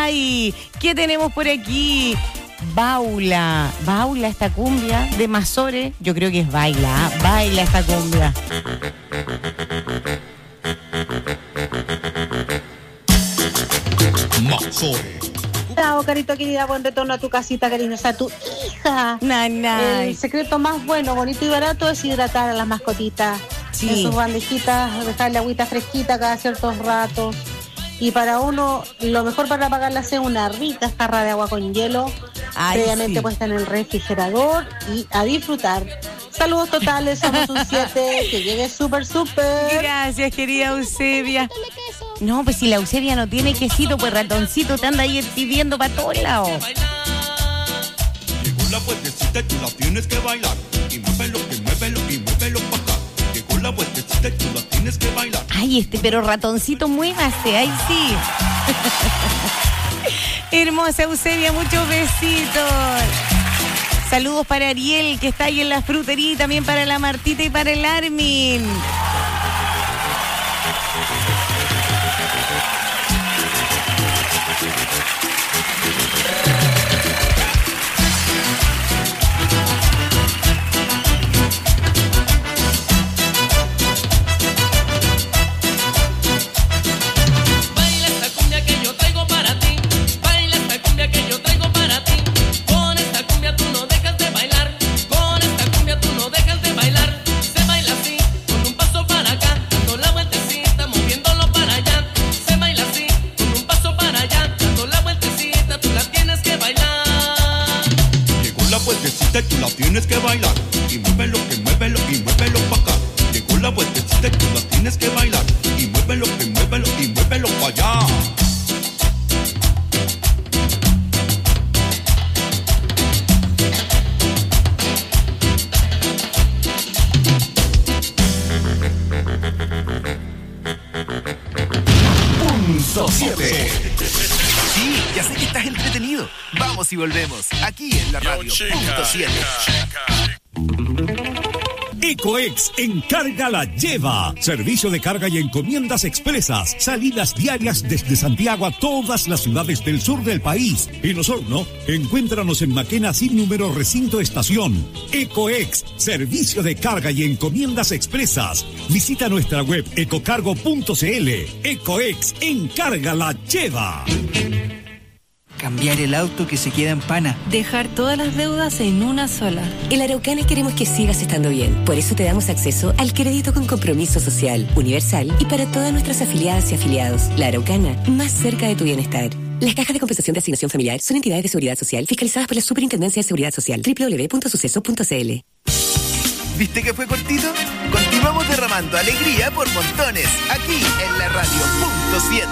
hay? ¿Qué tenemos por aquí? Baula esta cumbia de Mazore. Yo creo que es baila esta cumbia. Mazore. Chao, carito querida, buen retorno a tu casita, cariñosa, a tu hija. El secreto más bueno, bonito y barato es hidratar a las mascotitas. Sí. En sus bandejitas, dejarle agüita fresquita cada ciertos ratos. Y para uno, lo mejor para pagarlas es una rica jarra de agua con hielo, previamente puesta en el refrigerador, y a disfrutar. Saludos totales, somos un 7, que llegue súper. Gracias, querida Eusebia. No, pues si la Eusebia no tiene quesito, pues ratoncito te anda ahí pidiendo para todos lados. Llegó la vueltecita y tú la tienes que bailar. Y muévelo pa' acá. Llegó la vueltecita y tú la tienes que bailar. Ay, pero ratoncito, muévase, ahí sí. Hermosa Eusebia, muchos besitos. Saludos para Ariel, que está ahí en la frutería, y también para la Martita y para el Armin. Tú la tienes que bailar. Y muévelo pa' acá. Llegó la vueltecita y tú la tienes que bailar. Y muévelo pa' allá. Punto 7. Sí, ya sé que estás entretenido. Vamos y volvemos, aquí en la radio. Punto 7. Ecoex Encarga la Lleva. Servicio de carga y encomiendas expresas. Salidas diarias desde Santiago a todas las ciudades del sur del país. En Osorno, encuéntranos en Maquena sin número recinto estación. Ecoex, servicio de carga y encomiendas expresas. Visita nuestra web ecocargo.cl. Ecoex Encarga la Lleva. Cambiar el auto que se queda en pana. Dejar todas las deudas en una sola. En la Araucana queremos que sigas estando bien. Por eso te damos acceso al crédito con compromiso social, universal y para todas nuestras afiliadas y afiliados. La Araucana, más cerca de tu bienestar. Las cajas de compensación de asignación familiar son entidades de seguridad social fiscalizadas por la Superintendencia de Seguridad Social. www.suceso.cl. ¿Viste que fue cortito? Continuamos derramando alegría por montones, aquí en la radio. Punto 7.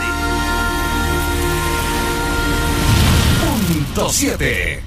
Punto 7.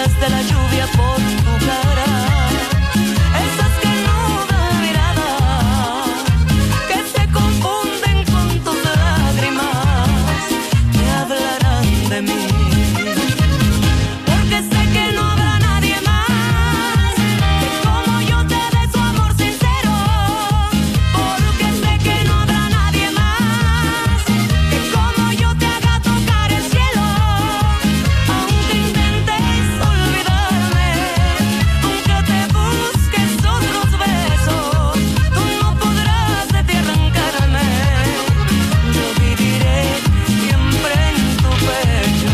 gotas de la lluvia por tu cara. Esas que no dan mirada, que se confunden con tus lágrimas, que hablarán de mí. Porque sé que no habrá nadie más que como yo te dé su amor sincero. Porque sé que no habrá nadie más que como yo te haga tocar el cielo. Aunque intentes olvidarme, aunque te busques otros besos, tú no podrás de ti arrancarme. Yo viviré siempre en tu pecho.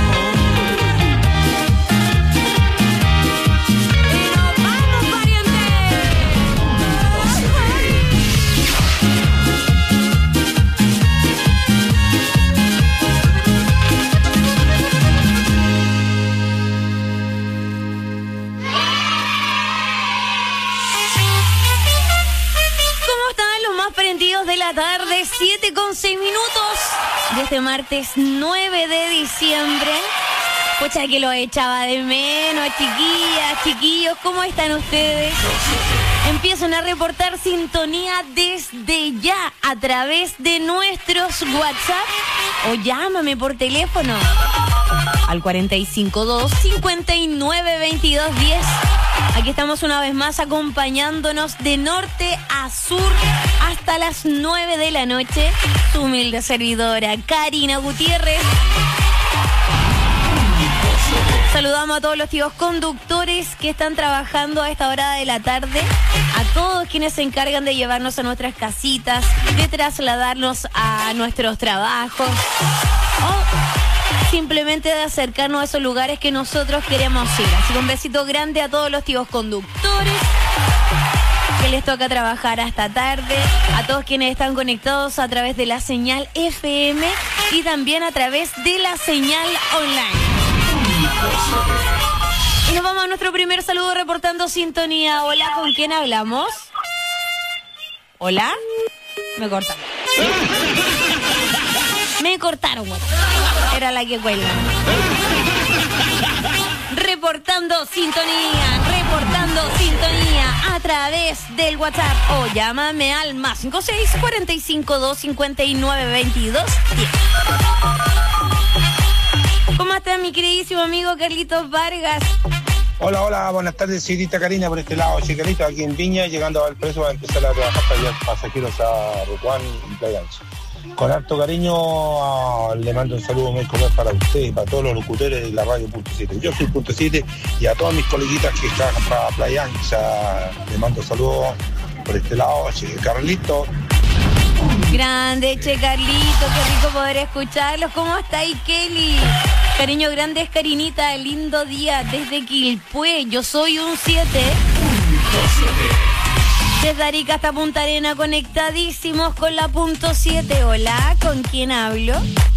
Y nos vamos, pariente. ¿Cómo están los más prendidos de la tarde? 7:06 de este martes 9 de diciembre. Pucha que lo echaba de menos, chiquillas, chiquillos, ¿cómo están ustedes? Empiezan a reportar sintonía desde ya a través de nuestros WhatsApp o llámame por teléfono al 452-592210. Aquí estamos una vez más acompañándonos de norte a sur hasta las 9 de la noche. Su humilde servidora, Karina Gutiérrez. Saludamos a todos los tíos conductores que están trabajando a esta hora de la tarde, a todos quienes se encargan de llevarnos a nuestras casitas, de trasladarnos a nuestros trabajos o simplemente de acercarnos a esos lugares que nosotros queremos ir. Así que un besito grande a todos los tíos conductores que les toca trabajar hasta tarde, a todos quienes están conectados a través de la señal FM y también a través de la señal online. Y nos vamos a nuestro primer saludo reportando sintonía. Hola, ¿con quién hablamos? ¿Hola? Me cortaron. Me cortaron, güey. Era la que cuelga. Reportando sintonía a través del WhatsApp o llámame al más 56 452 59 22 10. ¿Cómo está mi queridísimo amigo Carlitos Vargas? Hola, buenas tardes, señorita Karina, por este lado, Chicarito, aquí en Viña, llegando al preso a empezar a trabajar para llevar pasajeros a Rocuán y Playa Ancha. Con harto cariño le mando un saludo muy cordial para usted y para todos los locutores de la radio .7. Yo soy .7 y a todas mis coleguitas que trabajan para Playa Ancha le mando saludos por este lado, Carlito. Grande, Che Carlito, qué rico poder escucharlos. ¿Cómo está ahí, Kelly? Cariño grande es Karinita, lindo día desde Quilpué. Yo soy un 7. Desde Arica hasta Punta Arena, conectadísimos con la .7. Hola, ¿con quién hablo?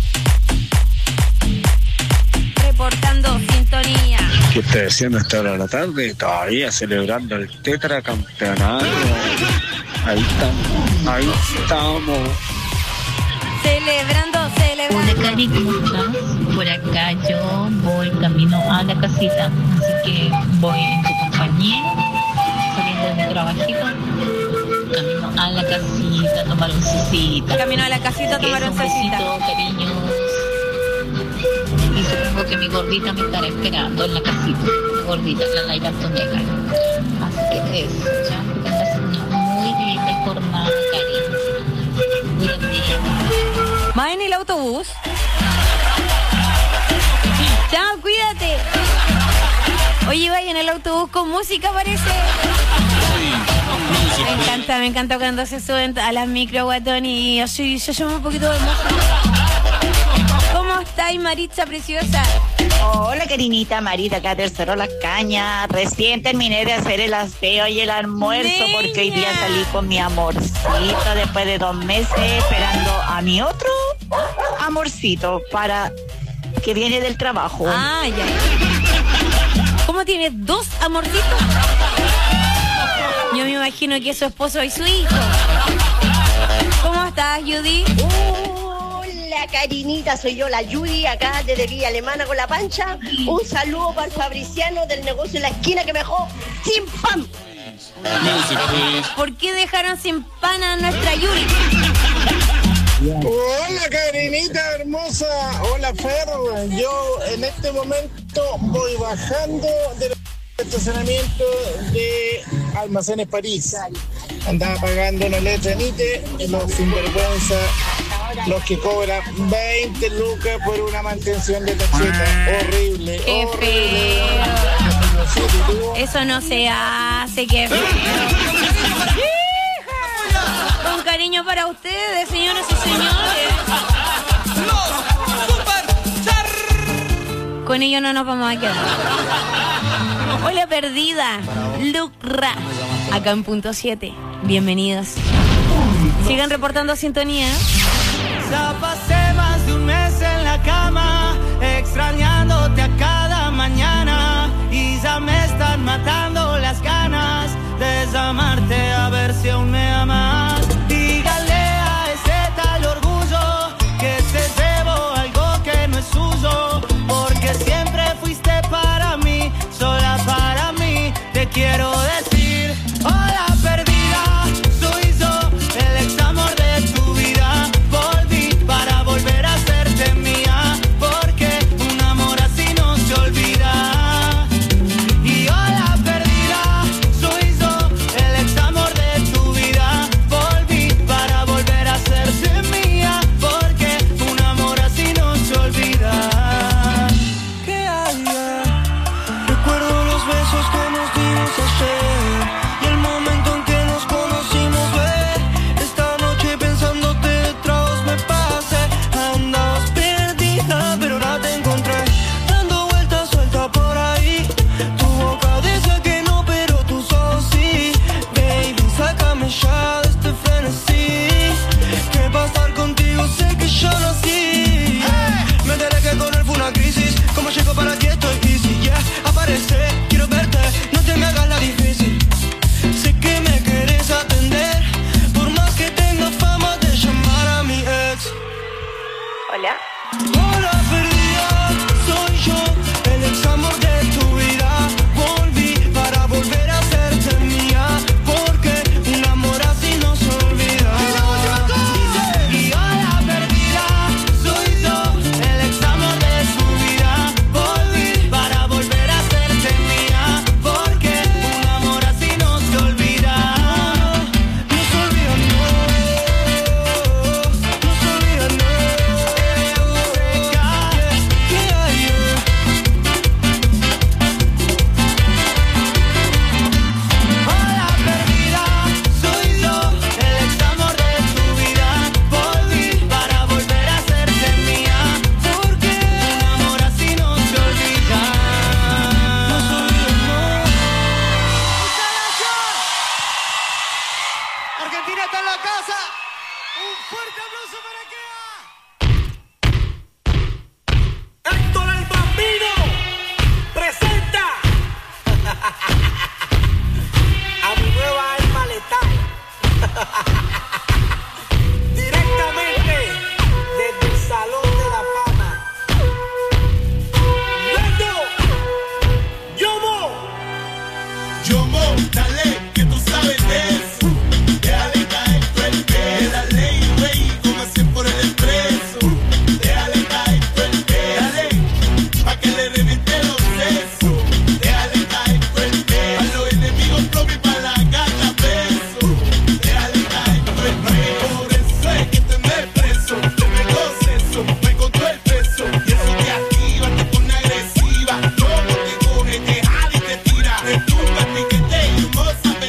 Reportando sintonía. ¿Qué está haciendo esta hora de la tarde? Todavía celebrando el tetracampeonato. Ahí estamos. Celebrando. Hola, Cari, ¿cómo estás? Por acá yo voy camino a la casita, así que voy en tu compañía, saliendo de mi trabajito, camino a la casita a tomar un cecito. Camino a la casita a tomar un cecito. Cariños. Y supongo que mi gordita me estará esperando en la casita. Mi gordita, la Laira Antonega. Así que eso, ya, que tengas una muy linda jornada, Cari. Cuídate. ¿Va en el autobús? Chao, cuídate. Oye, vaya en el autobús con música, parece. Me encanta cuando se suben a las micro, guatón, y así se llama un poquito de música. ¿Cómo estáis, Maritza preciosa? Hola, Karinita, Marita, acá tercero Las Cañas. Recién terminé de hacer el aseo y el almuerzo. Niña. Porque hoy día salí con mi amorcito después de 2 meses esperando a mi otro amorcito para que viene del trabajo. Ah, ya. ¿Cómo tienes 2 amorcitos? Yo me imagino que es su esposo y su hijo. ¿Cómo estás, Judy? Hola, día, Karinita. Soy yo, la Judy, acá desde Villa Alemana con la Pancha. Un saludo para el Fabriciano del negocio en la esquina que me dejó sin pan. ¿Por qué dejaron sin pan a nuestra Yuri? Hola, Karinita hermosa. Hola, Ferro. Yo en este momento voy bajando del estacionamiento de Almacenes París. Andaba pagando una letra Nite y los sinvergüenza, los que cobran 20 lucas por una mantención de tarjeta. Horrible. ¡Qué horrible. feo! Eso no se hace, qué feo. Con cariño para ustedes, señoras y señores. Con ello no nos vamos a quedar. Hola, perdida. Lucra. Acá en punto 7. Bienvenidos. Sigan reportando sintonía. Ya pasé más de un mes en la cama, extrañándote a cada mañana, y ya me están matando las ganas de llamarte a ver si aún me amas. Dígale a ese tal orgullo que se llevó algo que no es suyo, porque siempre fuiste para mí, sola para mí. Te quiero decir, hola perdida, soy yo, el ex amor de tu vida. Volví para volver a hacerte mía, porque un amor así no se olvida. Y hola perdida, soy yo, el ex amor de tu vida. Volví para volver a hacerte mía, porque un amor así no se olvida. ¿Qué hay? Recuerdo los besos que nos dimos ayer y el momento en que nos conocimos, ve. Esta noche pensándote detrás me pasé. Andabas perdida, pero ahora te encontré, dando vueltas suelta por ahí. Tu boca dice que no, pero tus ojos sí. Baby, sácame ya de este frenesí. ¿Qué pasar contigo? Sé que yo nací. Me enteré que con él fue una crisis. ¿Cómo llego para ti? Estoy easy, yeah. Aparece, quiero verte, no te me hagas la difícil. Sé que me querés atender, por más que tenga fama de llamar a mi ex. Hola. Hola perdida, soy yo, el ex amor de tu vida. Volví para volver a hacerte mía, porque un amor así no se olvida. Y hola perdida, soy yo, el ex amor de tu vida. Volví para volver a hacerte mía, porque un amor así no se olvida. No se olvida, no. No se olvida, no. Hola perdida, soy yo, el ex amor de tu vida. Volví para volver a hacerte mía, porque un amor así no se olvida. No se olvida, no. Argentina está en la casa. Un fuerte aplauso para Kea. Héctor el Bambino presenta a mi nueva alma letal. Directamente desde el Salón de la Fama. Yomo, dale, que tú sabes de eso. Déjale caer tu el pelo. Dale, güey, como así por el expreso. Déjale caer tu el pelo. Dale, pa' que le reviente los sesos. Déjale caer tu el pelo. A los enemigos propios y pa' la gata beso. Déjale caer tu el pelo. Por eso es que te me preso. Te me goceso, me contó el peso. Y eso te activa, te pone agresiva. Como te coge, te jala y te tira. Te tumba, te que te hermosa.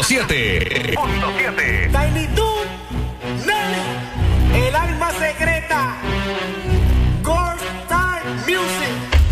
100.7. Tiny Toon, Nelly, el alma secreta, Gold Star Music.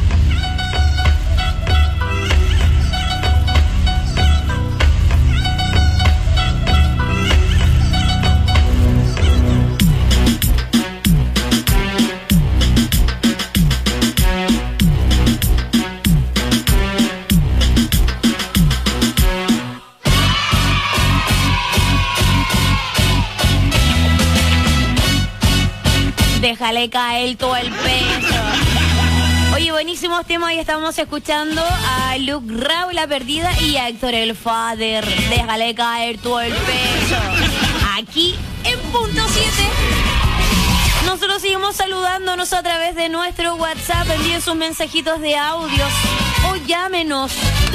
Déjale caer todo el peso. Oye, buenísimos temas. Y estamos escuchando a Luke Rao, La Perdida, y a Héctor el Father. Déjale caer todo el peso. Aquí en punto 7. Nosotros seguimos saludándonos a través de nuestro WhatsApp. Envíen sus mensajitos de audios o llámenos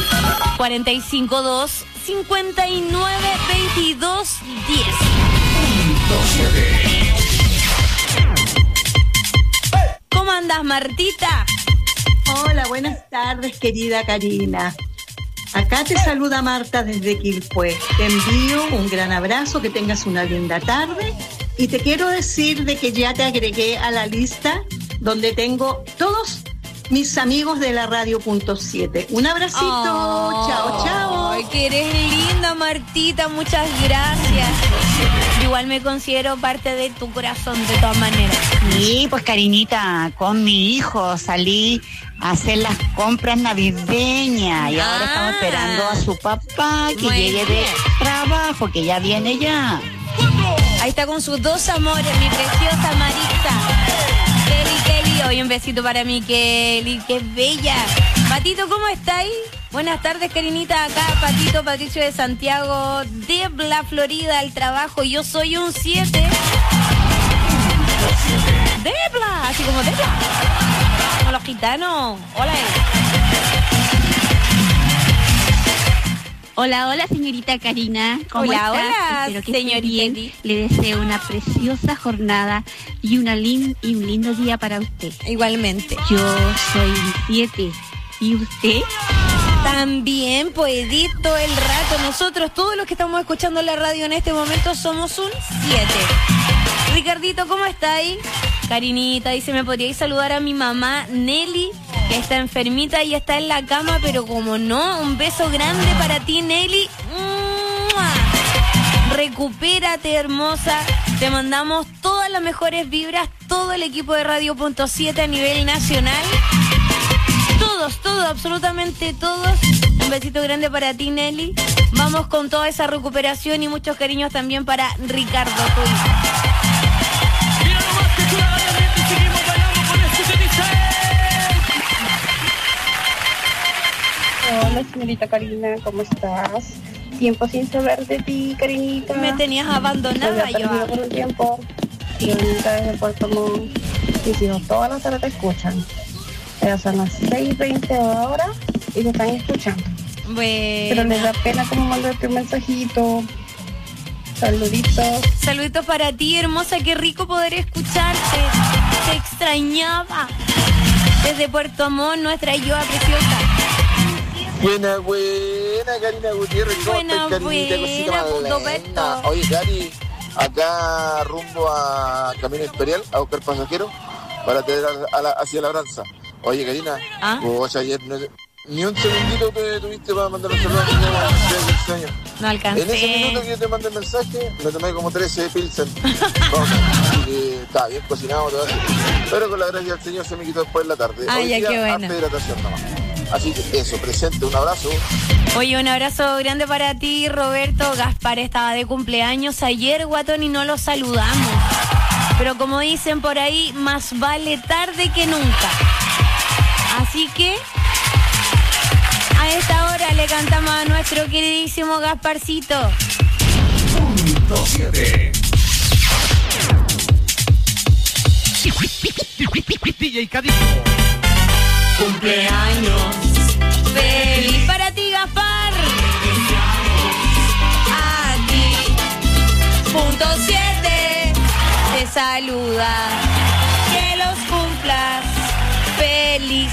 452 59 22 10. ¿Cómo andas, Martita? Hola, buenas tardes, querida Karina. Acá te saluda Marta desde Quilpué. Te envío un gran abrazo, que tengas una linda tarde. Y te quiero decir de que ya te agregué a la lista donde tengo todos mis amigos de la radio punto 7. Un abracito, chao, chao. Ay, que eres linda, Martita, muchas gracias. Igual me considero parte de tu corazón, de todas maneras. Sí, pues Karinita, con mi hijo salí a hacer las compras navideñas y ahora estamos esperando a su papá que llegue de trabajo, que ya viene ya. Ahí está con sus dos amores, mi preciosa Marisa. Kelly, hoy un besito para mi Kelly, qué bella. Patito, ¿cómo estáis? Buenas tardes, Karinita, acá Patito, Patricio de Santiago, de la Florida, al trabajo. Yo soy un 7. Debla, así como Debla. Como los gitanos. Hola. Hola, hola, señorita Karina. ¿Cómo hola, estás? hola, espero que señorita. esté bien. Le deseo una preciosa jornada y un lindo día para usted. Igualmente. Yo soy un 7. ¿Y usted? También, pues, todo el rato. Nosotros, todos los que estamos escuchando la radio en este momento, somos un 7. Ricardito, ¿cómo estáis? Karinita dice, ¿me podríais saludar a mi mamá Nelly, que está enfermita y está en la cama? Pero como no, un beso grande para ti, Nelly. ¡Mua! Recupérate, hermosa. Te mandamos todas las mejores vibras, todo el equipo de Radio Punto 7 a nivel nacional. Todos, absolutamente todos. Un besito grande para ti, Nelly. Vamos con toda esa recuperación y muchos cariños también para Ricardo, tu hijo. Hola, señorita Karina, ¿cómo estás? Tiempo sin saber de ti, Karinita. Me tenías abandonada yo. Por un tiempo. Y ahorita desde Puerto Montt, mis hijos todas las tardes te escuchan. Son las 6:20 ahora y te están escuchando. Bueno. Pero les da pena como mandarte un mensajito. Saluditos. Saluditos para ti, hermosa. Qué rico poder escucharte. Te extrañaba. Desde Puerto Montt, nuestra Yoa preciosa. Buena, Karina Gutiérrez. Buena, puto Beto. Oye, Cari, acá rumbo a Camino Imperial, a buscar pasajeros para tener hacia la Labranza. Oye, Karina, vos ayer ni un segundito que tuviste para mandar un saludo a mi niña de 15 años. No alcancé. En ese minuto que yo te mandé el mensaje, me tomé como 13 Pilsen. Así que estaba bien cocinado todo eso. Pero con la gracia del Señor se me quitó después en la tarde. Ay, ya, qué bueno. Hasta hidratación nomás. Así que eso, presente, un abrazo. Oye, un abrazo grande para ti, Roberto. Gaspar estaba de cumpleaños ayer, guatón, y no lo saludamos. Pero como dicen por ahí, más vale tarde que nunca. Así que a esta hora le cantamos a nuestro queridísimo Gasparcito. Punto 7. DJ Cadillo. Cumpleaños feliz para ti, Gaspar. A ti. Punto 7 te saluda. Que los cumplas feliz.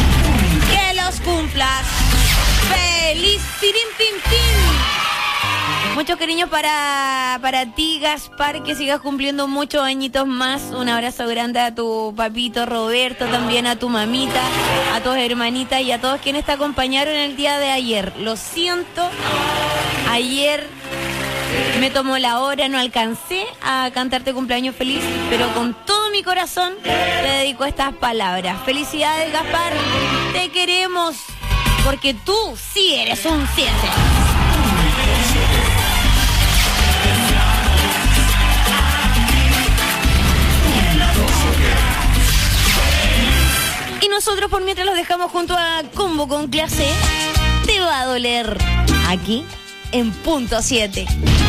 Que los cumplas feliz. Pirim, pim, pim. Muchos cariños para ti, Gaspar, que sigas cumpliendo muchos añitos más. Un abrazo grande a tu papito Roberto, también a tu mamita, a tus hermanitas y a todos quienes te acompañaron el día de ayer. Lo siento, ayer me tomó la hora, no alcancé a cantarte cumpleaños feliz, pero con todo mi corazón te dedico estas palabras. Felicidades, Gaspar, te queremos, porque tú sí eres un 7. Y nosotros por mientras los dejamos junto a Combo con Clase. Te va a doler aquí en punto 7.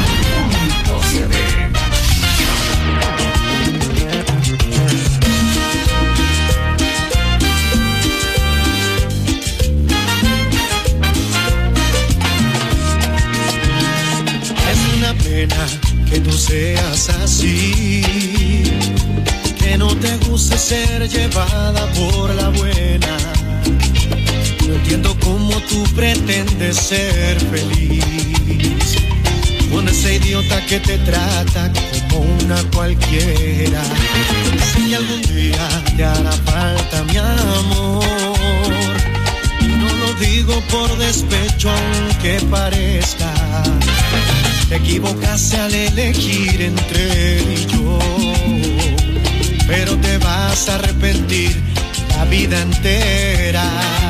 Es una pena que tú seas así, que no te guste ser llevada por la buena. No entiendo cómo tú pretendes ser feliz con ese idiota que te trata como una cualquiera. Sé que algún día te hará falta mi amor, y no lo digo por despecho aunque parezca. Te equivocaste al elegir entre él y yo, pero te vas a arrepentir la vida entera.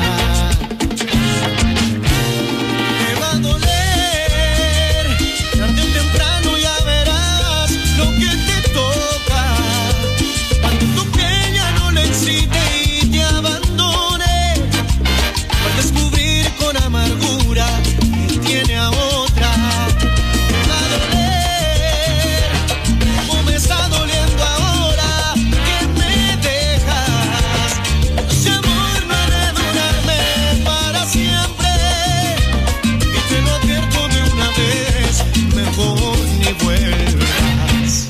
Te va a doler, tarde o temprano ya verás lo que te toca. Cuando tu piel ya no le excite y te abandone, al descubrir con amargura que tiene a otra. Te va a doler, como me está doliendo ahora que me dejas. Ese amor no ha de durarme para siempre, y te lo advierto de una vez, mejor ni vuelvas.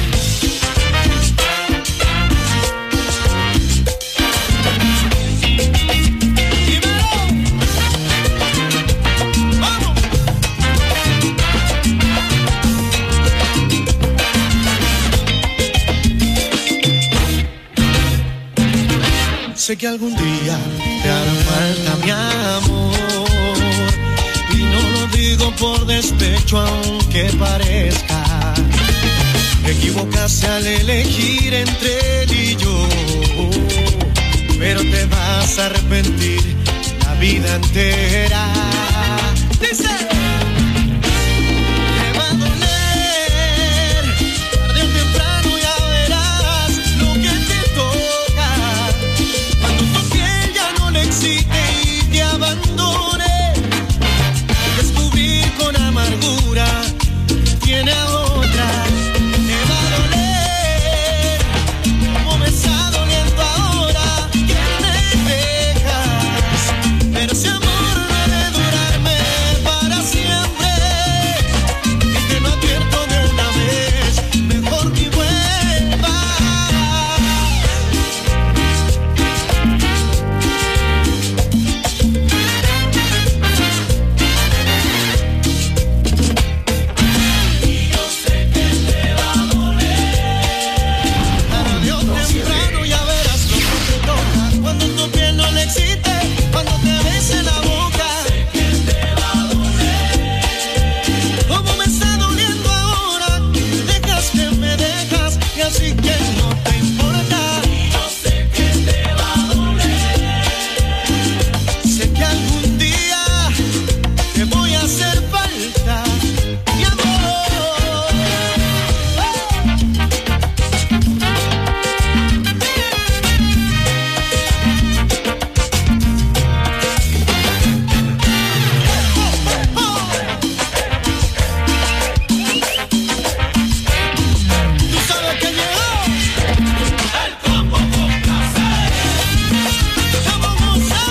Sé que algún día te hará falta mi amor, y no lo digo por despecho aunque parezca. Te equivocaste al elegir entre él y yo, pero te vas a arrepentir la vida entera. Dice: te va a doler, tarde o temprano ya verás lo que te toca. Cuando tu piel ya no le excite y te abandone, descubrir con amargura tiene a otra. Te va a doler, como me está doliendo ahora que me dejas, pero ese amor no ha de durarme para siempre, y te lo advierto de una vez, mejor que vuelvas. Y yo sé que te va a doler, tarde o temprano ya verás lo que te toca. Cuando tu piel no le excite, cuando te bese la boca, sé que te va a doler, como me está doliendo ahora que dejas que me dejas, y así que no te importa. Y yo sé que te va a doler, sé que algún día te voy a hacer falta, mi amor. Tú sabes que llegó el combo con placer. Vamos a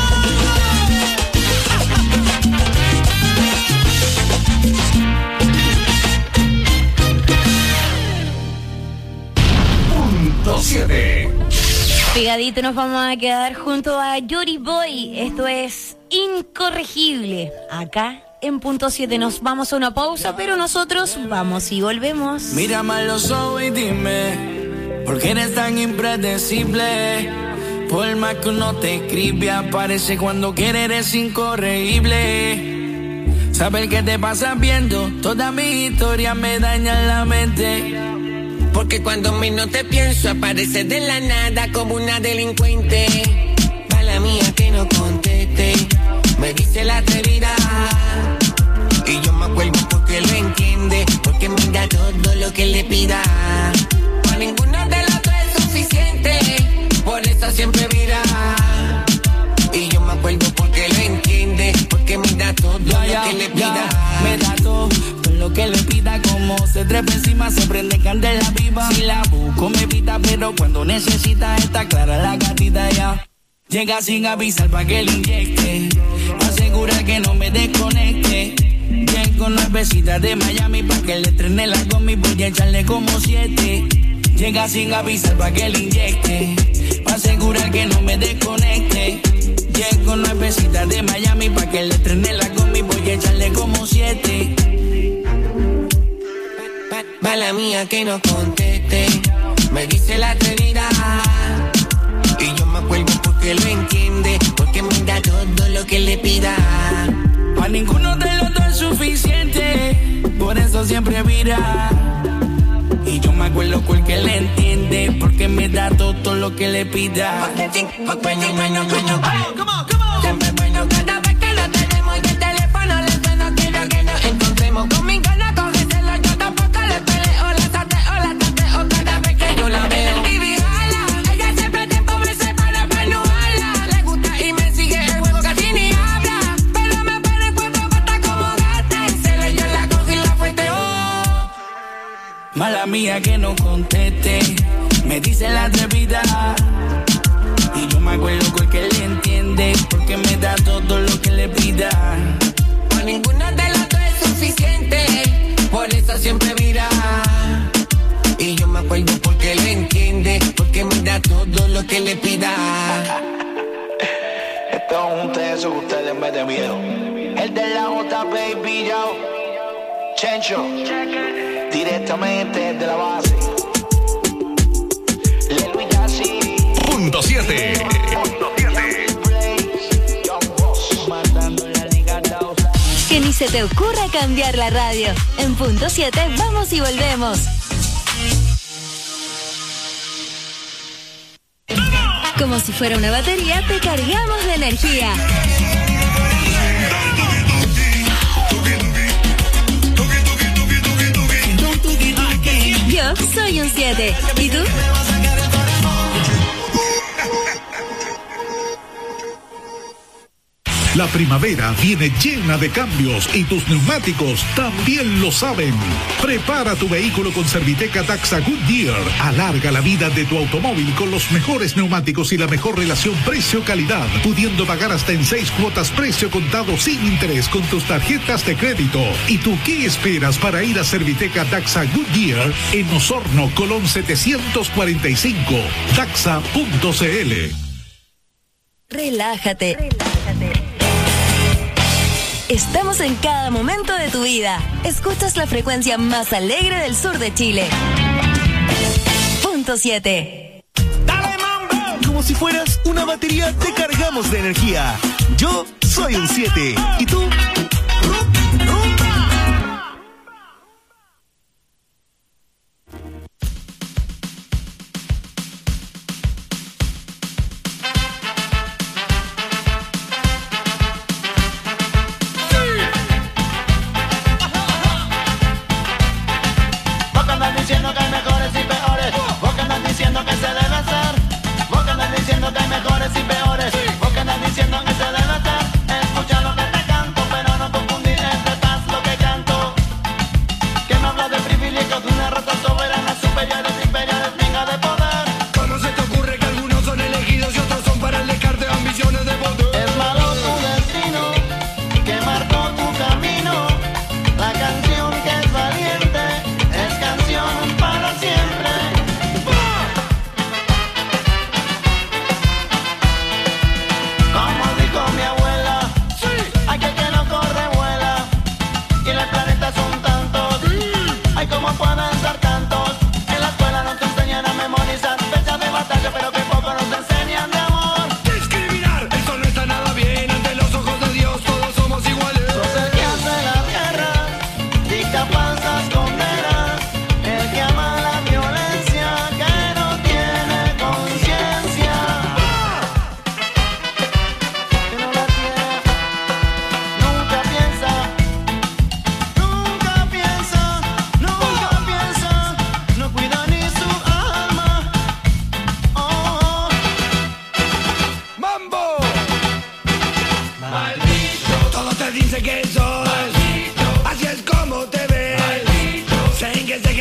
Punto 7. Pegadito nos vamos a quedar junto a Yuri Boy. Esto es Incorregible, acá en punto 7. Nos vamos a una pausa, pero nosotros vamos y volvemos. Mírame a los ojos y dime, ¿por qué eres tan impredecible? Por más que uno te escribe, aparece cuando quiere, eres incorregible. Saber qué te pasa viendo, toda mi historia me daña la mente. Porque cuando menos te pienso, apareces de la nada como una delincuente. Mala mía que no conteste, me dice la atrevida. Y yo me acuerdo porque lo entiende, porque me da todo lo que le pida. Para ninguno de los dos es suficiente, por eso siempre vira. Y yo me acuerdo porque lo entiende, porque me da todo lo que le pida. Me da todo lo que le pida, como se trepa encima, se prende candela viva. Si la busco me evita, pero cuando necesita está clara la gatita ya. Llega sin avisar pa' que le inyecte, asegura que no me desconecte. Llego nuevecita de Miami pa' que le estrene la gomi, voy a echarle como 7. Llega sin avisar pa' que le inyecte, asegura que no me desconecte. Llego nuevecita de Miami pa' que le estrene la gomi, voy a echarle como 7. Mala mía que no conteste, me dice la atrevida. Y yo me acuerdo porque lo entiende, porque me da todo lo que le pida. Pa' ninguno de los dos es suficiente, por eso siempre vira. Y yo me acuerdo porque le entiende, porque me da todo lo que le pida. Siempre bueno cada vez que lo tenemos y el teléfono le suena, quiero que nos encontremos. Con mi gana cógeselo, yo tampoco le peleo, la tateo cada vez que yo la veo. Y jala, ella siempre tiempo me separa para no hablar. Le gusta y me sigue el juego, casi ni habla, pero me pone cuatro patas como gata. En celo yo la cojo y la fueteo. Mala mía que no conteste, me dice la atrevida. Y yo me acuerdo porque le entiende, porque me da todo lo que le pida. Para ninguno de los dos es suficiente, por eso siempre vira. Y yo me acuerdo porque le entiende, porque me da todo lo que le pida. Esto es un teso que usted le mete miedo. El de la J, baby, yo. Chencho, directamente de la base. Punto 7. Que ni se te ocurra cambiar la radio. En punto 7 vamos y volvemos. Como si fuera una batería, te cargamos de energía. Yo soy un 7. ¿Y tú? La primavera viene llena de cambios y tus neumáticos también lo saben. Prepara tu vehículo con Serviteca Daxa Goodyear. Alarga la vida de tu automóvil con los mejores neumáticos y la mejor relación precio-calidad, pudiendo pagar hasta en 6 cuotas precio contado sin interés con tus tarjetas de crédito. ¿Y tú qué esperas para ir a Serviteca Daxa Goodyear en Osorno, Colón 745, daxa.cl? Relájate. Estamos en cada momento de tu vida. Escuchas la frecuencia más alegre del sur de Chile. Punto 7. ¡Dale, mambo! Como si fueras una batería, te cargamos de energía. Yo soy un 7. ¿Y tú? Mejores y peores, porque andas diciendo que se debe hacer. Escucha lo que te canto,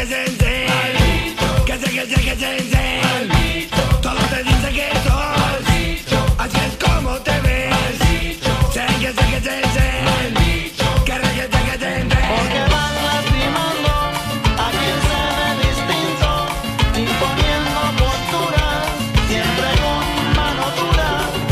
que sensei. Que sensei. Todo te dice que sos. Así es como te ves. Sé que sensei. Que sensei. Porque van lastimando a quien se ve distinto, imponiendo posturas, siempre con mano dura.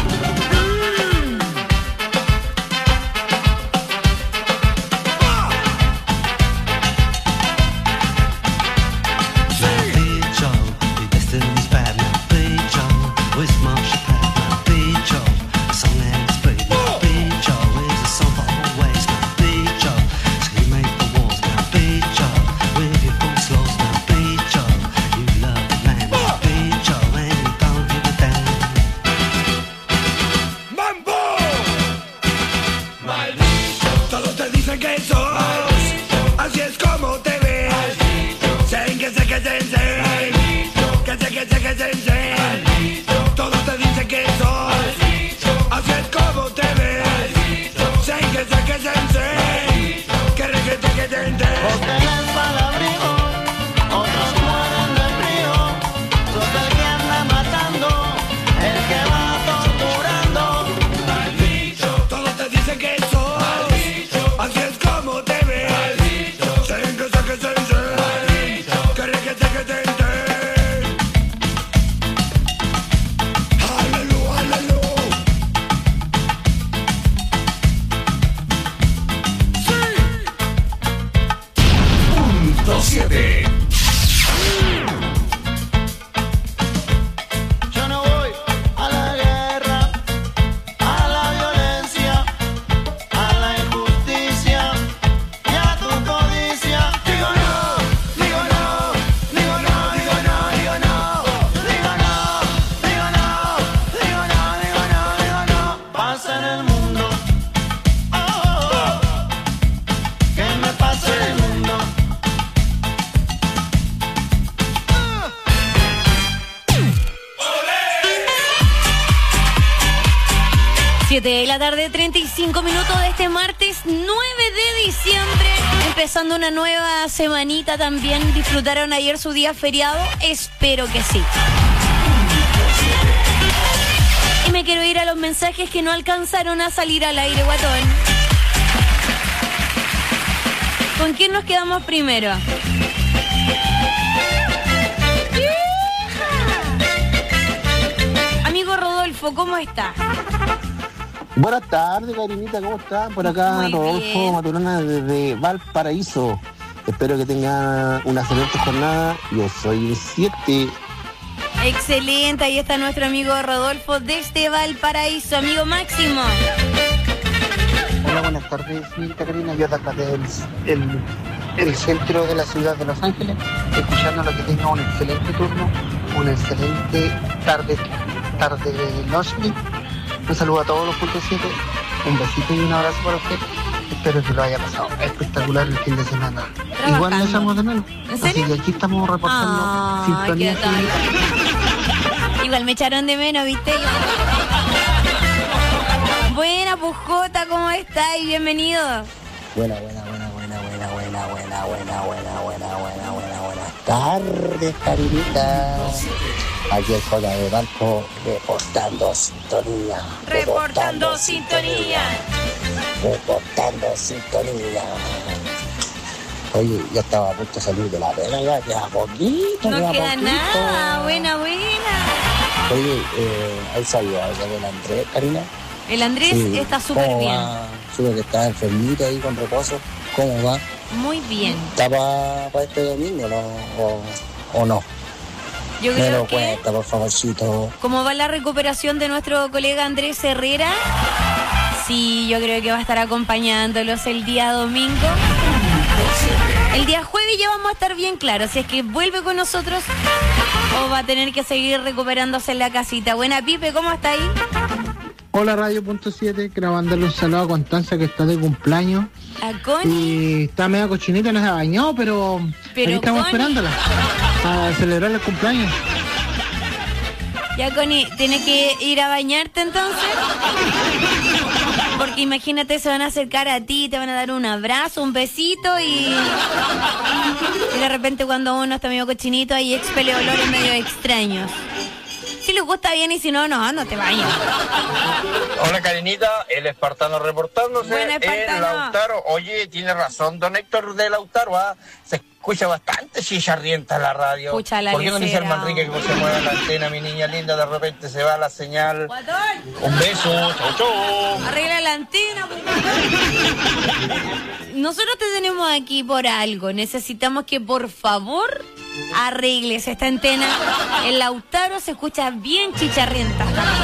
Todos te dicen que sos. Así es como te ves. Sé que sensei. Que sensei. Todos te dicen que sos. Así es como te ves. Sé que sensei. Que sensei. Porque les palabrigo, otros mueren de frío. Sos el que anda matando, el que va torturando. Todos te dicen que sos. Así es como te ves. Sé que sensei. Que sensei. Aleluya, aleluya. Punto 7. Yo no voy a la guerra, a la violencia, a la injusticia y a tu codicia. Digo no, digo no, digo no, digo no, digo no, digo no, digo no, digo no, digo no, digo no. Pasa en el mundo, oh, oh, oh. Que me pasa en el mundo. 7 de la tarde, 35 minutos de este martes 9 de diciembre. Empezando una nueva semanita también. ¿Disfrutaron ayer su día feriado? Espero que sí. Y me quiero ir a los mensajes que no alcanzaron a salir al aire, guatón. ¿Con quién nos quedamos primero? Amigo Rodolfo, ¿cómo está? Buenas tardes, Karinita, ¿cómo estás? Por acá, Muy Rodolfo bien. Maturana desde Valparaíso. Espero que tengan una excelente jornada. Yo soy 7. Excelente, ahí está nuestro amigo Rodolfo desde Valparaíso. Amigo Máximo. Hola, buenas tardes, señorita Karina. Yo de acá el centro de la ciudad de Los Ángeles, escuchando lo que tenga un excelente turno, una excelente tarde de noche. Un saludo a todos los puntos 7, un besito y un abrazo para usted. Espero que lo haya pasado espectacular el fin de semana. Igual le echamos de menos. Así que aquí estamos reportando sintonía. Igual me echaron de menos, ¿viste? Buena, Pujota, ¿cómo estás? Y bienvenido. Buenas tardes, Karinita. Aquí el J de Barco reportando sintonía. Reportando sintonía. Oye, ya estaba a punto de salir de la pena, ya queda poquito. No queda poquito. nada, buena. Oye, ¿hay sabido algo del Andrés, Karina? El Andrés Sí. está súper ¿Cómo bien. va? Supe que está enfermito ahí con reposo. ¿Cómo va? Muy bien. ¿Está para este domingo o no? Yo Me creo lo que, cuenta, por favorcito. como va la recuperación de nuestro colega Andrés Herrera, sí, yo creo que va a estar acompañándolos el día domingo. El día jueves ya vamos a estar bien claros si es que vuelve con nosotros o va a tener que seguir recuperándose en la casita. Buena, Pipe, ¿cómo está ahí? Hola, Radio.7, quiero mandarle un saludo a Constanza que está de cumpleaños. A Connie. Y está media cochinita, no se ha bañado, pero aquí estamos Connie. esperándola a celebrar el cumpleaños. Ya, Connie, ¿tienes que ir a bañarte entonces? Porque imagínate, se van a acercar a ti, te van a dar un abrazo, un besito y de repente cuando uno está medio cochinito ahí expele olores medio extraños. Si les gusta bien y si no, no te vayas. Hola, Karinita, el espartano reportándose. Buena, espartano. Lautaro, oye, tiene razón don Héctor de Lautaro, se escucha bastante chicharrienta en la radio. Escucha la ¿Por qué no dice el lecera. Manrique que se mueve la antena, mi niña linda? De repente se va la señal. Un beso, chau, chau. Arregla la antena. Nosotros te tenemos aquí por algo. Necesitamos que por favor arregles esta antena. El Lautaro se escucha bien chicharrienta.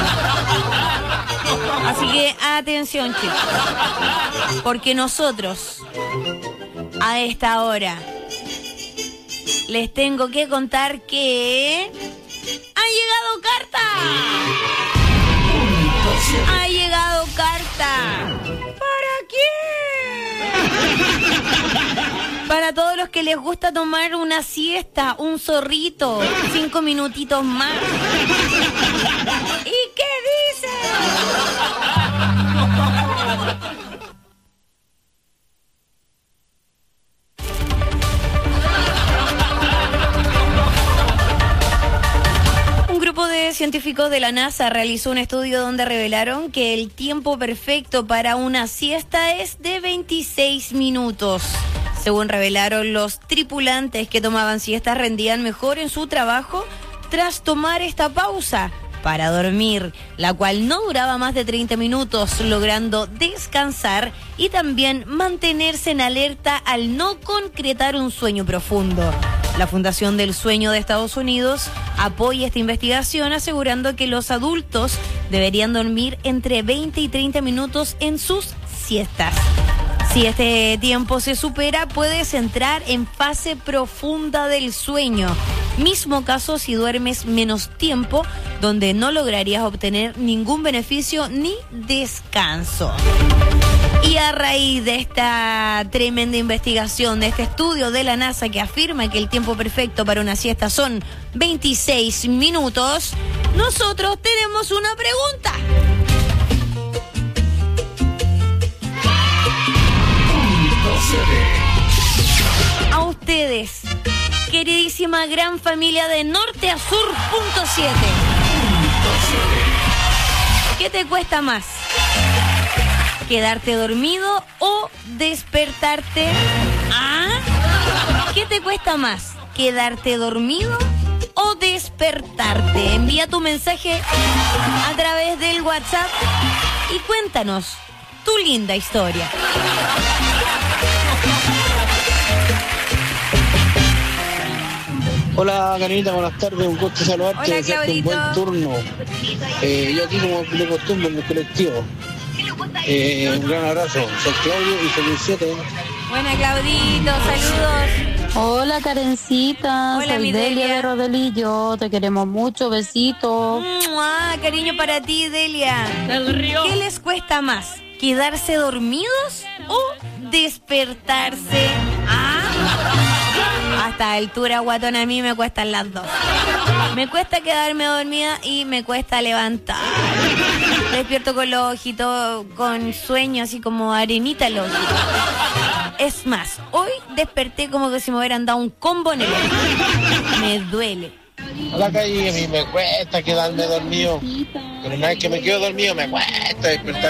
Así que atención, chicos. Porque nosotros a esta hora les tengo que contar que ha llegado carta. Ha llegado carta. ¿Para quién? Para todos los que les gusta tomar una siesta, un zorrito, 5 minutitos más. ¿Y qué dice? Un grupo de científicos de la NASA realizó un estudio donde revelaron que el tiempo perfecto para una siesta es de 26 minutos. Según revelaron, los tripulantes que tomaban siestas rendían mejor en su trabajo tras tomar esta pausa para dormir, la cual no duraba más de 30 minutos, logrando descansar y también mantenerse en alerta al no concretar un sueño profundo. La Fundación del Sueño de Estados Unidos apoya esta investigación asegurando que los adultos deberían dormir entre 20 y 30 minutos en sus siestas. Si este tiempo se supera, puedes entrar en fase profunda del sueño. Mismo caso si duermes menos tiempo, donde no lograrías obtener ningún beneficio ni descanso. Y a raíz de esta tremenda investigación, de este estudio de la NASA que afirma que el tiempo perfecto para una siesta son 26 minutos, nosotros tenemos una pregunta. A ustedes, queridísima gran familia de Norte a Sur, punto 7. ¿Qué te cuesta más? ¿Quedarte dormido o despertarte? ¿Ah? ¿Qué te cuesta más? ¿Quedarte dormido o despertarte? Envía tu mensaje a través del WhatsApp y cuéntanos tu linda historia. Hola, Karinita, buenas tardes, un gusto saludarte. Hola, desearte un buen turno. Yo aquí como de costumbre en el colectivo. Un gran abrazo, soy Claudio y soy 7. Buena, Claudito, saludos. Hola, Karencita. Hola, soy mi Delia Delia de Rodelillo. Te queremos mucho, besitos. Cariño para ti, Delia. ¿Qué les cuesta más? ¿Quedarse dormidos o despertarse? A esta altura, guatón, a mí me cuestan las dos. Me cuesta quedarme dormida y me cuesta levantar. Despierto con los ojitos, con sueño, así como arenita los ojitos. Es más, hoy desperté como que si me hubieran dado un combo en el ojo. Me duele. A la calle, a mí me cuesta quedarme dormido. Pero una vez que me quedo dormido, me cuesta despertar.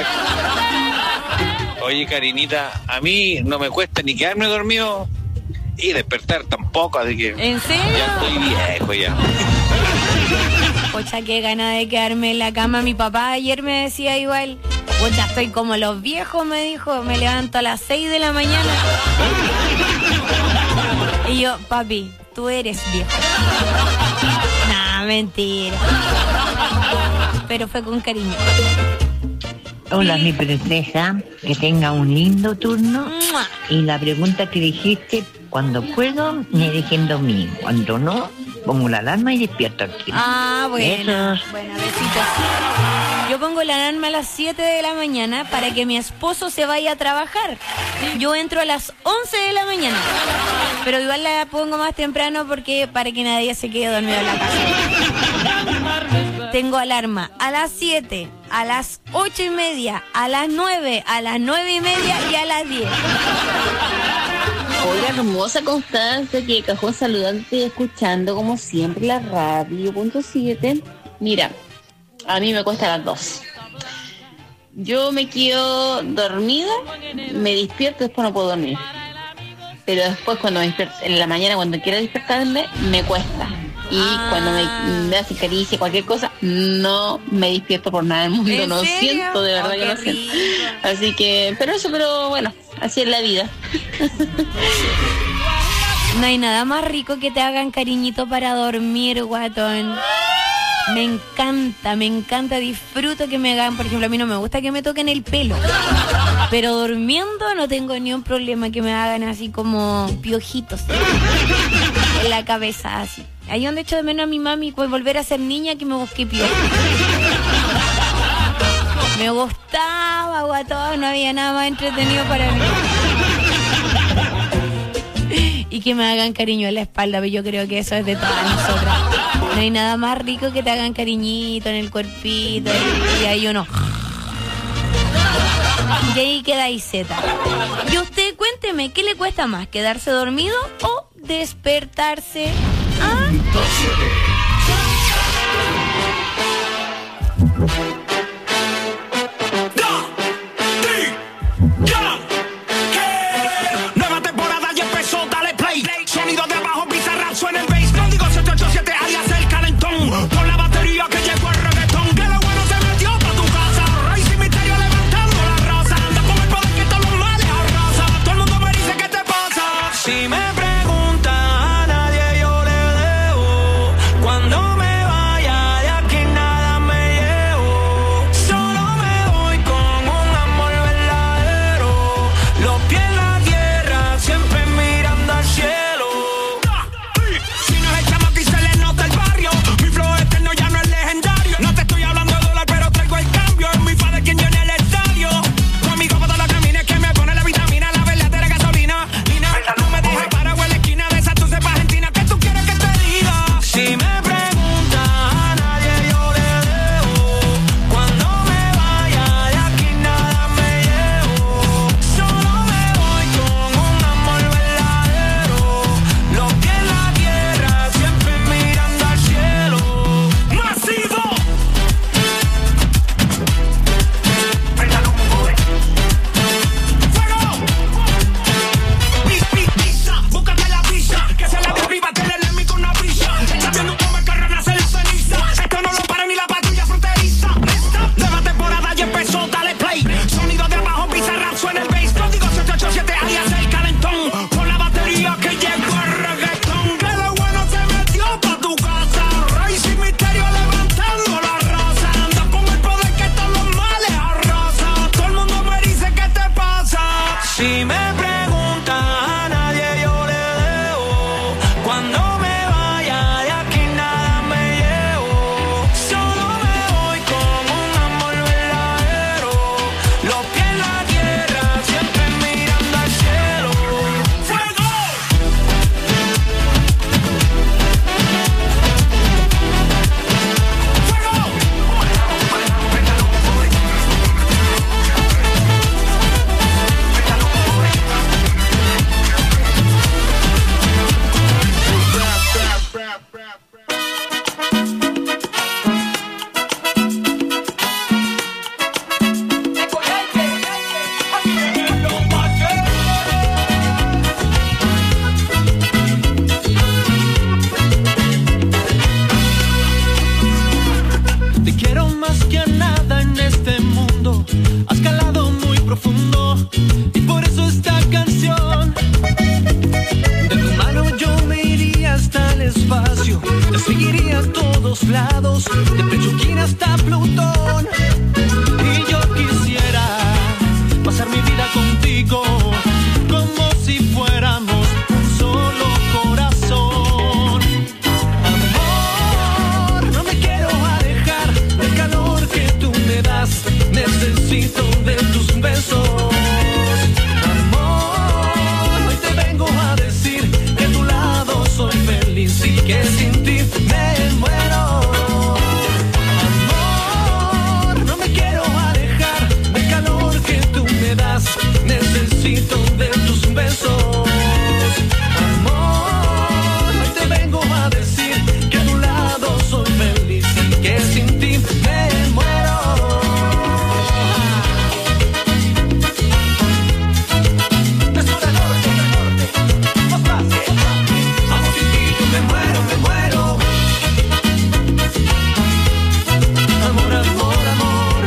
Oye, Karinita, a mí no me cuesta ni quedarme dormido y despertar tampoco, así que... ¿En serio? Ya estoy viejo ya. Pocha, qué gana de quedarme en la cama. Mi papá ayer me decía igual. Pocha, estoy como los viejos, me dijo. Me levanto a las 6 de la mañana. Y yo, papi, tú eres viejo. Nah, mentira. Pero fue con cariño. Hola, mi princesa, que tenga un lindo turno. Y la pregunta que dijiste, cuando puedo, me dejen dormir. Cuando no, pongo la alarma y despierto aquí. Ah, bueno. Besos. Buena, besitos. Yo pongo la alarma a las 7 de la mañana para que mi esposo se vaya a trabajar. Yo entro a las 11 de la mañana. Pero igual la pongo más temprano porque para que nadie se quede dormido en la casa. tengo alarma a las 7, a las 8:30, a las 9, a las 9:30 y a las 10. Hola, hermosa Constanza, que cajón saludante y escuchando como siempre la radio.7. Mira, a mí me cuesta las 2. Yo me quedo dormida, me despierto, después no puedo dormir. Pero después cuando me despierto, en la mañana cuando quiero despertarme, me cuesta. Y cuando me hace caricia, cualquier cosa, no me despierto por nada del mundo, no siento, de verdad que no siento. Así que, pero bueno, así es la vida. No hay nada más rico que te hagan cariñito para dormir, guatón. Me encanta, disfruto que me hagan, por ejemplo, a mí no me gusta que me toquen el pelo, pero durmiendo no tengo ni un problema que me hagan así como piojitos en la cabeza, así. Ahí donde echo de menos a mi mami, pues volver a ser niña, que me busqué piojos. Me gustaba, guatón, no había nada más entretenido para mí. Y que me hagan cariño en la espalda, pero yo creo que eso es de todas nosotras. No hay nada más rico que te hagan cariñito en el cuerpito y ahí uno. Y ahí queda ahí zeta. Y usted cuénteme, ¿qué le cuesta más? ¿Quedarse dormido o despertarse? ¿Ah? Nueva temporada ya empezó, dale play. Sonido de abajo, bizarra, suena el bass. Código 787, alias el calentón. Por la batería que llegó el reggaetón. Que lo bueno se metió pa' tu casa. Rey sin misterio levantando la raza. Anda con el poder que todos los males arrasa. Todo el mundo me dice, ¿qué te pasa? Si me preguntan, a nadie yo le debo. Cuando me vaya de aquí nada me llevo. Solo me voy con un amor verdadero. Los pies en la tierra, siempre mirando al cielo. Si no es el chamaco y se le nota el barrio, mi flow eterno ya no es legendario. No te estoy hablando de dólar, pero traigo el cambio. Es mi padre quien llena el estadio. Conmigo para todos los caminos que me pone la vitamina, la verdadera gasolina. Lina, no me dejes parado en la esquina de esa, tú sepas Argentina. ¿Qué tú quieres que te diga? Si me preguntas, a nadie yo le debo. Cuando me vaya de aquí nada me llevo. Solo me voy con un amor verdadero. Los pies en la tierra, siempre mirando al cielo. ¡Masivo! ¡Préndalo un boy! ¡Fuego! Pisa, búscate la visa. Que se la de arriba, te le con una brisa. Está viendo cómo el carro nace de ceniza. Esto no lo para ni la patrulla fronteriza. Nueva temporada ya empezó, dale play. Sonido de abajo, bizarra, suena el bass. Código 787, alias el calentón. Por la batería que llegó el reggaetón. Que lo bueno se metió pa' tu casa. Rey sin misterio levantando la raza. Anda con el poder que todos los males arrasa. Todo el mundo me dice, ¿qué te pasa? Si me preguntan, a nadie yo le debo. Cuando me vaya de aquí nada me llevo. Solo me voy con un amor verdadero. Los pies en la tierra, siempre mirando al cielo. ¡Fuego! Te quiero más que a nada en este mundo. Has calado muy profundo y por eso esta canción. De tu mano yo me iría hasta el espacio. Te seguiría a todos lados, de Pechuquín hasta Plutón. Y yo quisiera pasar mi vida contigo, como si fuéramos un solo corazón. Amor, no me quiero alejar del calor que tú me das. Necesito de tus besos. Amor, hoy te vengo a decir que a tu lado soy feliz y que sin ti me muero. besos. Amor, hoy te vengo a decir que a tu lado soy feliz y que sin ti me muero. Amor, sin ti yo me muero, me muero. Amor, amor, amor.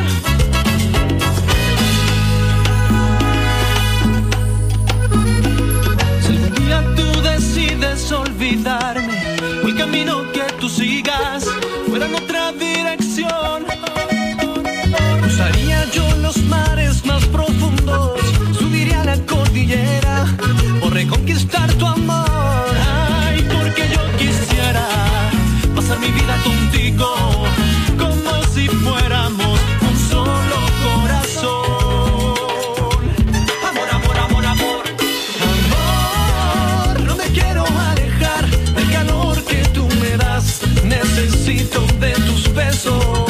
Si un día tú decides olvidarme, o el camino que tú sigas fuera en otra dirección, cruzaría yo los mares más profundos, subiría la cordillera por reconquistar tu amor. Ay, porque yo quisiera pasar mi vida contigo como si fuéramos un solo corazón. Amor, amor, amor, amor. Amor, no me quiero alejar del calor que tú me das. Necesito de tus besos.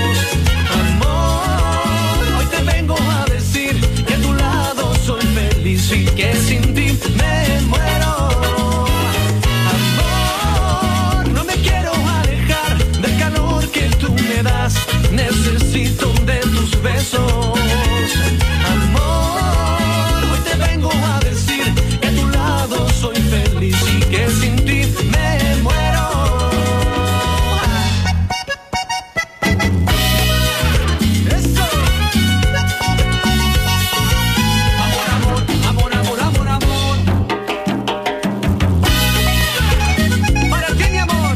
Amor, hoy te vengo a decir que a tu lado soy feliz y que sin ti me muero. Amor, no me quiero alejar del calor que tú me das. Necesito de tus besos. Amor, hoy te vengo a decir que a tu lado soy feliz y que sin ti me muero. Eso. Amor, amor, amor, amor, amor, amor. Para ti, mi amor.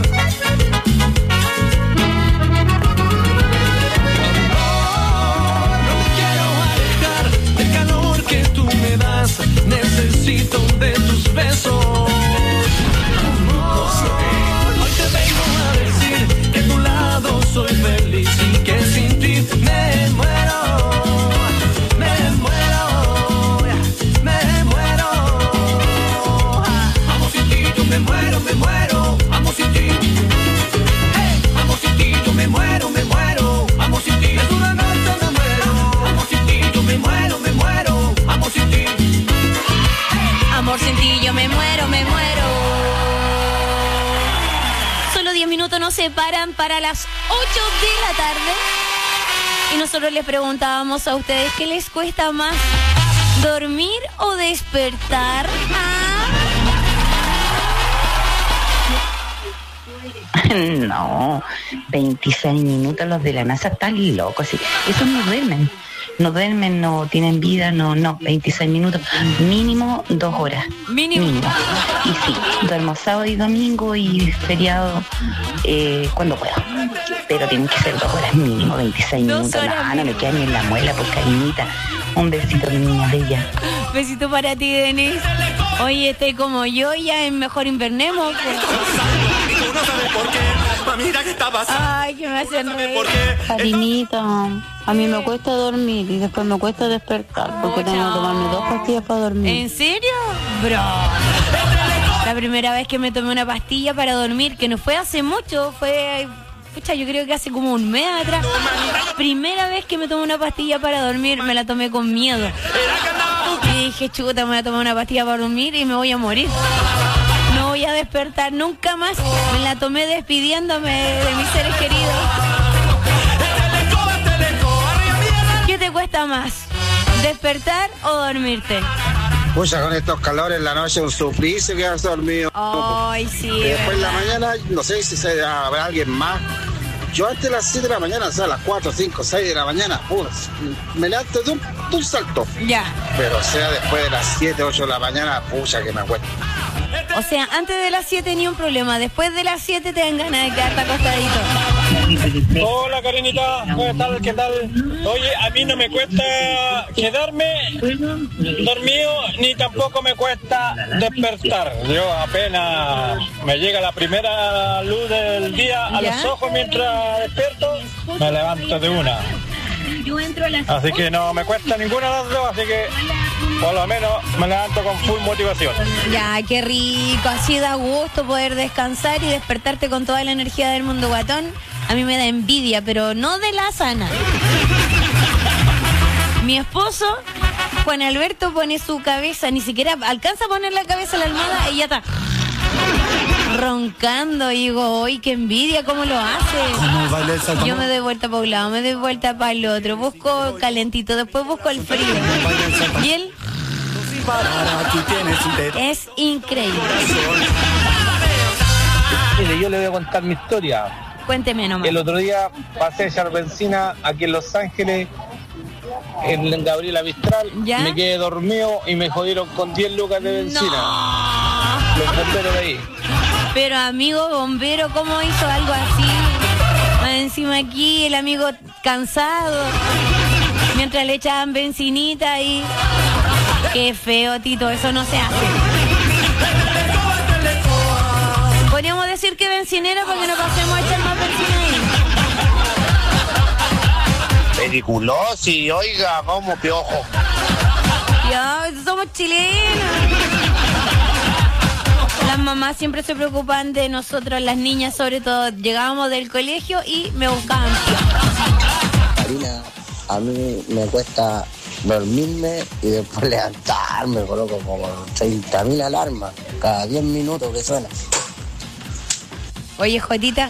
No me quiero alejar del calor que tú me das. Necesito de tus besos. Amor, hoy te vengo a decir que a tu lado soy feliz y que sin ti me muero. Me muero, me muero. Amo sin ti, yo me muero, me muero. Amo sin ti. Hey, amo sin ti, yo me muero, me muero. Amo sin ti, es una noche me muero. Amo sin ti, yo me muero, me muero. Amo sin ti. Amor, sin ti yo me muero, me muero. Solo 10 minutos nos separan para las 8 de la tarde. Y nosotros les preguntábamos a ustedes qué les cuesta más, dormir o despertar. No, 26 minutos los de la NASA están locos. Sí. Esos no duermen. No duermen, no tienen vida, no, 26 minutos. Mínimo 2 horas. Mínimo. Y sí, duermo sábado y domingo y feriado cuando puedo. Pero tienen que ser 2 horas mínimo, 26 minutos. No me queda ni en la muela, pues cariñita. Un besito, mi niña bella. Besito para ti, Denis. Oye, estoy como yo, ya es mejor invernemos. Pues. No sabes por qué, mamita, ¿qué está pasando? Ay, que me hacen reír. Carinita, a mí me cuesta dormir y después me cuesta despertar porque tengo que tomarme 2 pastillas para dormir. ¿En serio? Bro. La primera vez que me tomé una pastilla para dormir, que no fue hace mucho, fue... Pucha, yo creo que hace como un mes atrás. Primera vez que me tomé una pastilla para dormir, me la tomé con miedo. Y dije, chuta, me voy a tomar una pastilla para dormir y me voy a morir. No voy a despertar nunca más. Me la tomé despidiéndome de mis seres queridos. ¿Qué te cuesta más? ¿Despertar o dormirte? Pucha, con estos calores en la noche un suplicio quedarse dormido. Ay, sí. Y después en la mañana, no sé si habrá alguien más. Yo antes de las 7 de la mañana, o sea, a las 4, 5, 6 de la mañana, me levanto de un salto. Ya. Pero o sea, después de las 7, 8 de la mañana, pucha que me acuesto. O sea, antes de las 7 ni un problema. Después de las 7 te dan ganas de quedarte acostadito. Hola, Karinita. Buenas tardes, ¿qué tal? Oye, a mí no me cuesta quedarme dormido ni tampoco me cuesta despertar. Yo apenas me llega la primera luz del día a los ojos mientras despierto, me levanto de una. Así que no me cuesta ninguna de las dos, así que por lo menos me levanto con full motivación. Ya, qué rico, así da gusto poder descansar y despertarte con toda la energía del mundo, guatón. A mí me da envidia, pero no de la sana. Mi esposo Juan Alberto pone su cabeza, ni siquiera alcanza a poner la cabeza en la almohada y ya está roncando. Y digo, ¡ay, qué envidia! ¿Cómo lo hace? Yo me doy vuelta para un lado, me doy vuelta para el otro, busco calentito, después busco el frío. Y él es increíble. Mire, yo le voy a contar mi historia. Cuénteme nomás. El otro día pasé a echar benzina aquí en Los Ángeles, en Gabriela Mistral. ¿Ya? Me quedé dormido y me jodieron con 10 lucas de benzina. Los bomberos de ahí. Pero amigo bombero, ¿cómo hizo algo así? Más encima aquí el amigo cansado, mientras le echaban bencinita y... Qué feo, Tito, eso no se hace. Podríamos decir que bencinera para que no pasemos a echar más benzina ahí. Peliculosi, oiga, como piojo. Ya, somos chilenos. Las mamás siempre se preocupan de nosotros, las niñas sobre todo. Llegábamos del colegio y me buscaban Karina, a mí me cuesta dormirme y después levantarme, coloco como 30.000 alarmas cada 10 minutos que suena. Oye, Jotita,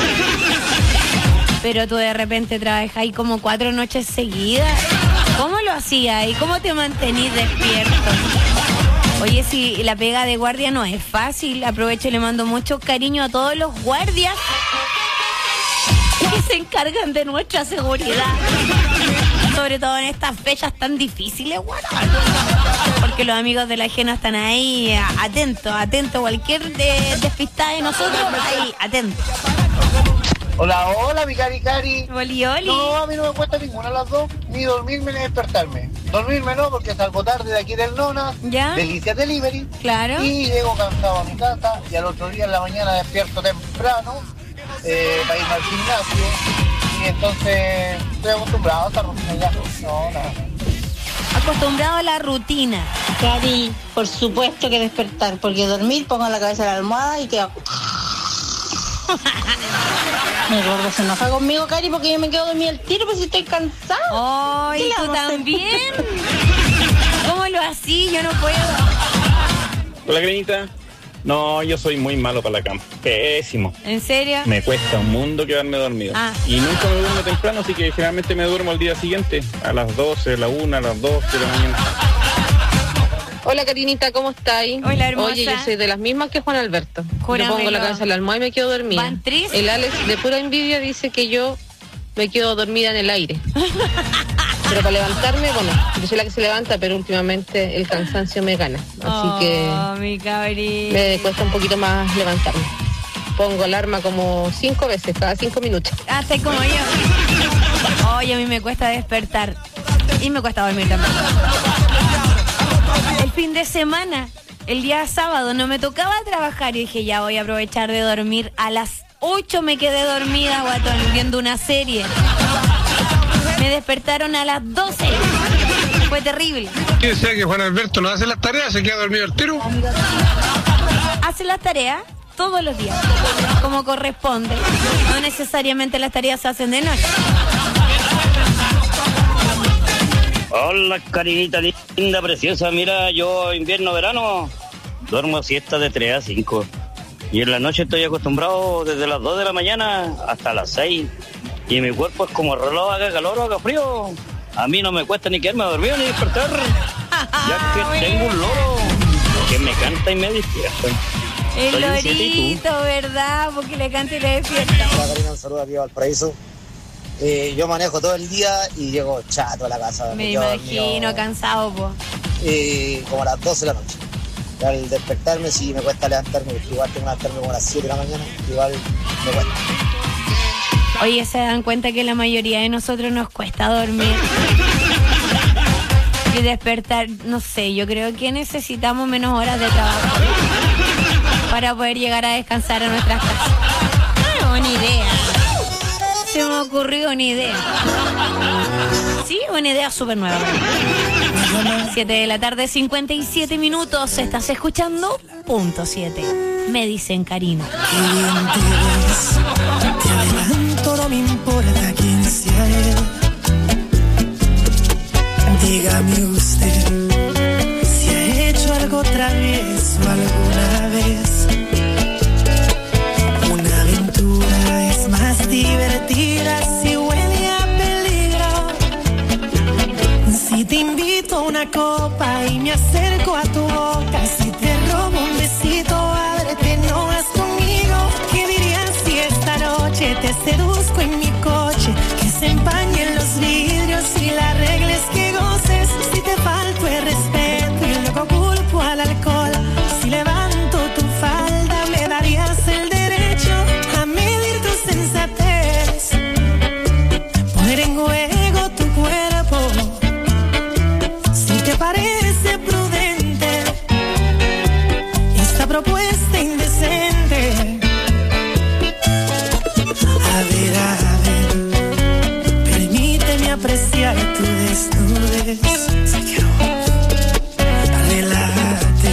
pero tú de repente trabajas como 4 noches seguidas. ¿Cómo lo hacías y cómo te mantenís despierto? Oye, si la pega de guardia no es fácil, aprovecho y le mando mucho cariño a todos los guardias que se encargan de nuestra seguridad. Sobre todo en estas fechas tan difíciles, bueno, porque los amigos de la ajena están ahí atentos, cualquier despistada de nosotros, ahí, atentos. Hola, hola, mi cari. Oli. No, a mí no me cuesta ninguna de las dos, ni dormirme ni despertarme. Dormirme no, porque salgo tarde de aquí del Nona, Delicias Delivery. Claro. Y llego cansado a mi casa y al otro día en la mañana despierto temprano para irme al gimnasio. Y entonces estoy acostumbrado a esta rutina ya. No, nada. Acostumbrado a la rutina. Cari, por supuesto que despertar, porque dormir pongo la cabeza en la almohada y quedo... Mi gordo se enoja conmigo, Cari, porque yo me quedo dormida al tiro, pues si estoy cansado. ¡Ay, tú también! ¿Cómo lo así? Yo no puedo. Hola, Granita. No, yo soy muy malo para la cama. Pésimo. ¿En serio? Me cuesta un mundo quedarme dormido. Y nunca me duermo temprano, así que generalmente me duermo al día siguiente, a las 12, a la 1, a las 2 de la mañana. Hola, Karinita, ¿cómo estáis? Hola, hermosa. Oye, yo soy de las mismas que Juan Alberto. Júramelo. Yo pongo la cabeza en la almohada y me quedo dormida. ¿Van tristes? El Alex, de pura envidia, dice que yo me quedo dormida en el aire. Pero para levantarme, bueno, yo soy la que se levanta, pero últimamente el cansancio me gana. Así que mi cabri, me cuesta un poquito más levantarme. Pongo alarma como 5 veces, cada 5 minutos. Estoy como yo. Oye, a mí me cuesta despertar. Y me cuesta dormir también. El fin de semana, el día sábado, no me tocaba trabajar y dije, ya voy a aprovechar de dormir. A las 8 me quedé dormida, guatón, viendo una serie. Me despertaron a las 12. Fue terrible. ¿Quién sabe que Juan Alberto no hace las tareas? ¿Se queda dormido el tiro? Hace las tareas todos los días, como corresponde. No necesariamente las tareas se hacen de noche. Hola, Karinita linda, preciosa. Mira, yo invierno-verano duermo siesta de 3 a 5. Y en la noche estoy acostumbrado desde las 2 de la mañana hasta las 6. Y mi cuerpo es como reloj, haga calor o haga frío. A mí no me cuesta ni quedarme dormido ni despertar. Ya que tengo un loro que me canta y me despierta. El lorito, ¿verdad? Porque le canta y le despierta. Hola, Karina, un saludo aquí a Valparaíso. Yo manejo todo el día y llego chato a la casa. Me imagino, cansado, po. Como a las 12 de la noche. Y al despertarme sí me cuesta levantarme, porque igual tengo que levantarme como a las 7 de la mañana, igual me cuesta. Oye, ¿se dan cuenta que la mayoría de nosotros nos cuesta dormir? Y despertar, no sé, yo creo que necesitamos menos horas de trabajo para poder llegar a descansar a nuestras casas. Una idea. Se me ocurrió una idea. Sí, una idea súper nueva. 7 de la tarde, 57 minutos. Estás escuchando Punto 7. Me dicen Karina. Te adelanto, no me importa quién sea él. Dígame usted si ha hecho algo travieso alguna vez. Una aventura es más divertida si huele a peligro. Si te invito a una copa y me acerco a tu boca,